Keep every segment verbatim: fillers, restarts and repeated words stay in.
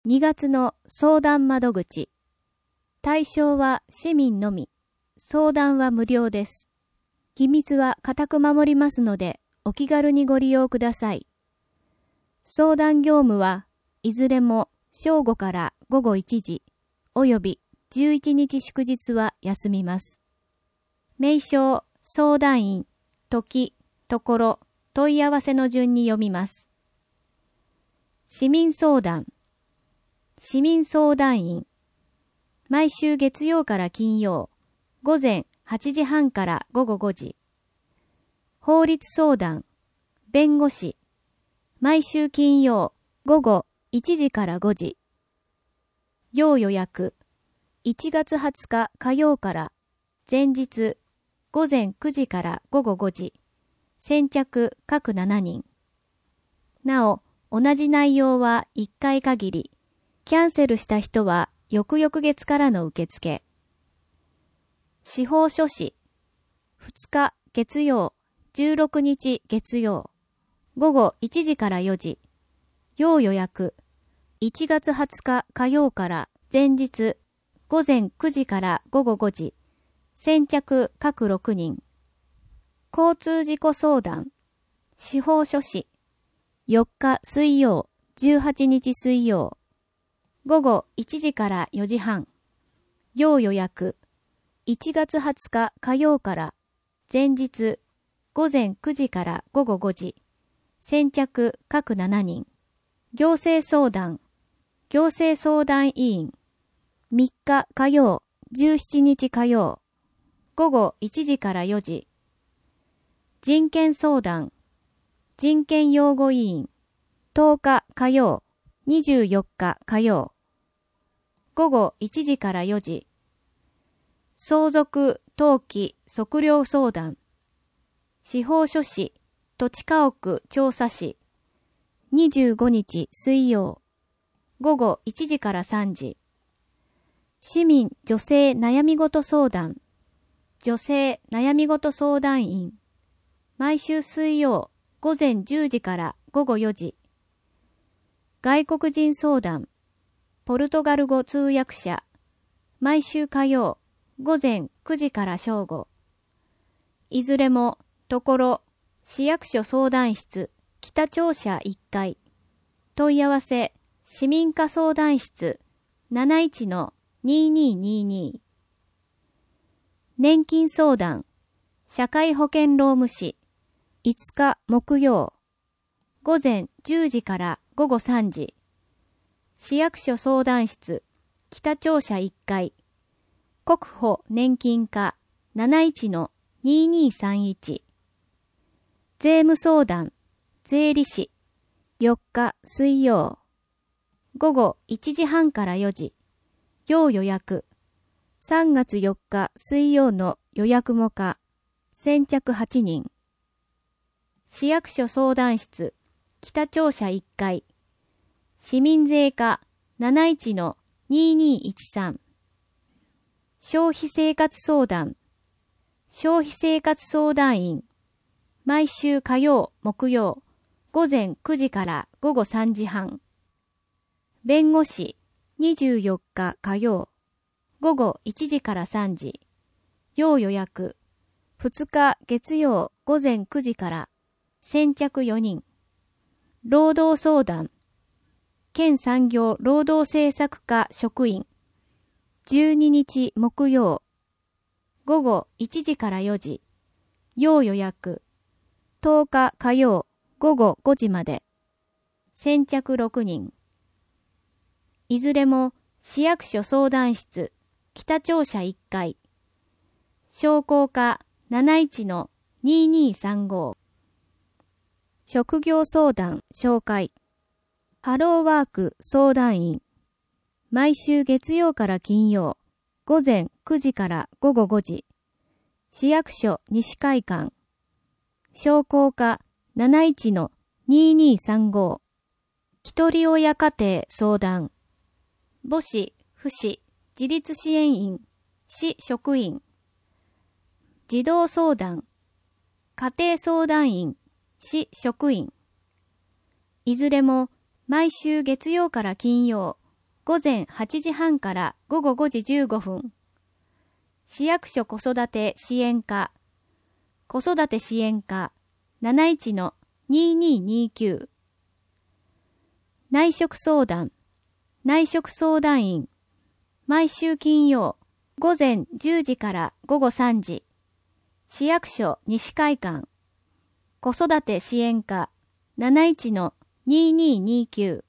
にがつの相談窓口。対象は市民のみ。相談は無料です。秘密は固く守りますので、お気軽にご利用ください。相談業務はいずれも正午からごごいちじ、およびじゅういちにち祝日は休みます。名称、相談員、時、ところ、問い合わせの順に読みます。市民相談。市民相談員。毎週月曜から金曜、午前はちじはんからごごごじ。法律相談。弁護士。毎週金曜、午後いちじからごじ。要予約。いちがつはつか火曜から前日、午前くじからごごごじ。先着各しちにん。なお、同じ内容はいっかい限り。キャンセルした人は翌々月からの受付。司法書士。ふつか月曜、じゅうろくにち月曜。午後いちじからよじ。要予約。いちがつはつか火曜から前日、午前くじからごごごじ。先着各ろくにん。交通事故相談。司法書士。よっか水曜、じゅうはちにち水曜。午後いちじからよじはん。要予約。いちがつはつか火曜から前日、午前くじからごごごじ。先着各しちにん。行政相談。行政相談委員。みっか火曜、じゅうしちにち火曜。午後いちじからよじ。人権相談。人権擁護委員。とおか火曜、にじゅうよっか火曜。午後いちじからよじ。相続、登記、測量相談。司法書士、土地家屋調査士。にじゅうごにち水曜。午後いちじからさんじ。市民女性悩み事相談。女性悩み事相談員。毎週水曜、午前じゅうじからごごよじ。外国人相談。ポルトガル語通訳者。毎週火曜、午前くじから正午。いずれも、ところ、市役所相談室、北庁舎いっかい。問い合わせ、市民課相談室、なないちのにーにーにーにー。年金相談、社会保険労務士、いつか木曜。午前じゅうじからごごさんじ。市役所相談室、北庁舎いっかい。国保年金課なないちのにーにーさんいち。税務相談、税理士、よっか水曜。午後いちじはんからよじ。要予約。さんがつよっか水曜の予約も可。先着はちにん。市役所相談室、北庁舎いっかい。市民税課なないちのにーにーいちさん。消費生活相談。消費生活相談員。毎週火曜、木曜。午前くじからごごさんじはん。弁護士。にじゅうよっか火曜。午後いちじからさんじ。要予約。ふつか月曜午前くじから。先着よにん。労働相談。県産業労働政策課職員。じゅうににち木曜。午後いちじからよじ。要予約。とおか火曜午後ごじまで。先着ろくにん。いずれも市役所相談室、北庁舎いっかい。商工課なないちのにーにーさんご。職業相談紹介。ハローワーク相談員。毎週月曜から金曜、午前くじからごごごじ。市役所西会館。商工課なないちのにーにーさんご。一人親家庭相談。母子、父子、自立支援員、市職員。児童相談。家庭相談員、市職員。いずれも毎週月曜から金曜午前はちじはんから午後ごじじゅうごふん。市役所子育て支援課、子育て支援課 なないちのにーにーにーきゅう。内職相談、内職相談員、毎週金曜、午前じゅうじから午後さんじ。市役所西会館、子育て支援課 なないちのにーにーにーきゅう。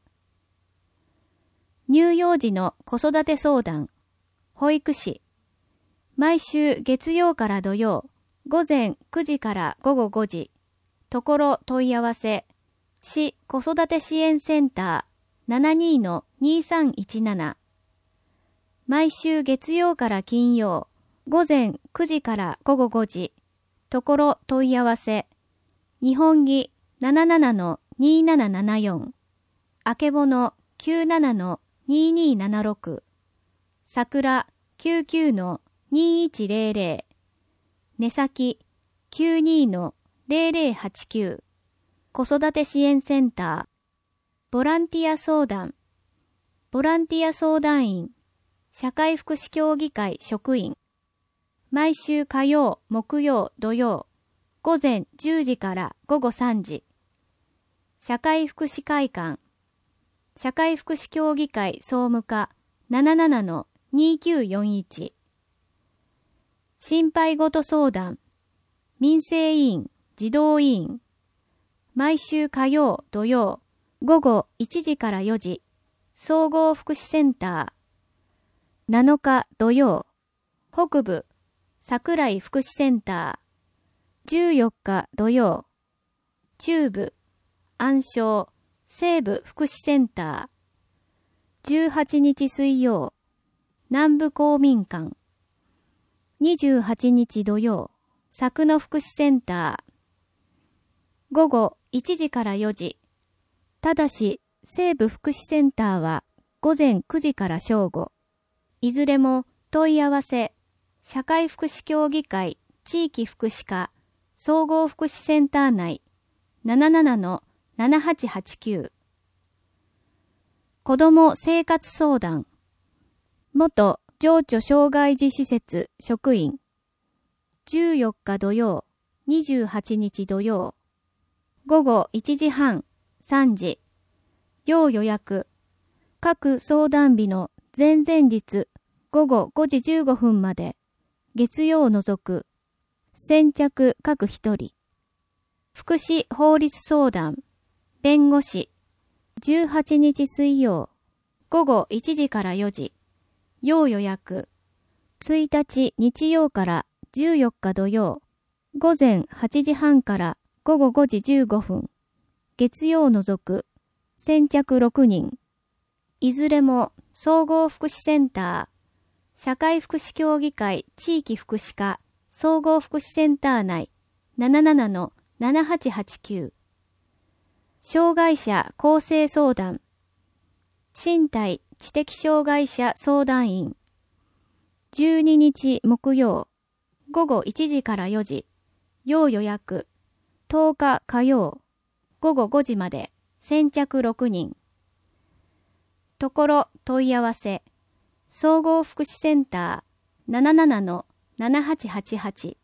乳幼児の子育て相談、保育士、毎週月曜から土曜、午前くじから午後ごじ。ところ問い合わせ、市子育て支援センター ななにーのにーさんいちなな。毎週月曜から金曜、午前くじから午後ごじ。ところ問い合わせ、日本木 ななななのにーななななよん。あけぼの きゅうななのにーにーななろく。桜 きゅうきゅうのにーいちぜろぜろ。根先 きゅうにーのぜろぜろはちきゅう。子育て支援センター。ボランティア相談。ボランティア相談員。社会福祉協議会職員。毎週火曜、木曜、土曜。午前じゅうじから午後さんじ。社会福祉会館。社会福祉協議会総務課 ななななのにーきゅうよんいち。心配ごと相談。民生委員、児童委員。毎週火曜、土曜。午後いちじからよじ。総合福祉センター。なのか土曜。北部、桜井福祉センター。じゅうよっか土曜。中部、安昌、西部福祉センター。じゅうはちにち水曜。南部公民館。にじゅうはちにち土曜。佐久野福祉センター。午後いちじからよじ。ただし、西部福祉センターは午前くじから正午。いずれも問い合わせ、社会福祉協議会地域福祉課総合福祉センター内 ななななのななはちはちきゅう。子ども生活相談。元情緒障害児施設職員。じゅうよっか土曜、にじゅうはちにち土曜。午後いちじはん、さんじ。要予約。各相談日の前々日午後ごじじゅうごふんまで。月曜を除く。先着各一人。福祉法律相談。弁護士。じゅうはちにち水曜。午後いちじからよじ。要予約。ついたち日曜からじゅうよっか土曜。午前はちじはんから午後ごじじゅうごふん。月曜を除く。先着ろくにん。いずれも総合福祉センター、社会福祉協議会地域福祉課総合福祉センター内 ななななのななはちはちきゅう。障害者更生相談。身体知的障害者相談員。じゅうににち木曜。午後いちじからよじ。要予約。とおか火曜。午後ごじまで。先着ろくにん。ところ問い合わせ。総合福祉センター ななななのななはちはちはち。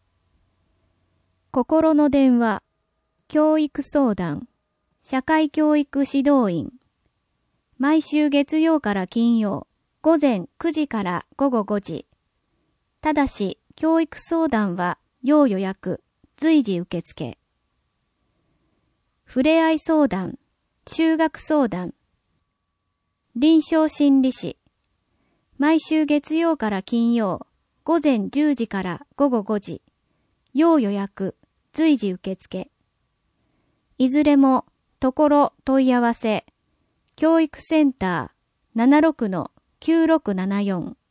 心の電話。教育相談。社会教育指導員。毎週月曜から金曜。午前くじから午後ごじ。ただし、教育相談は要予約、随時受付。ふれあい相談、就学相談。臨床心理士。毎週月曜から金曜、午前じゅうじから午後ごじ。要予約、随時受付。いずれも、ところ問い合わせ、教育センター ななろくのきゅうろくななよん。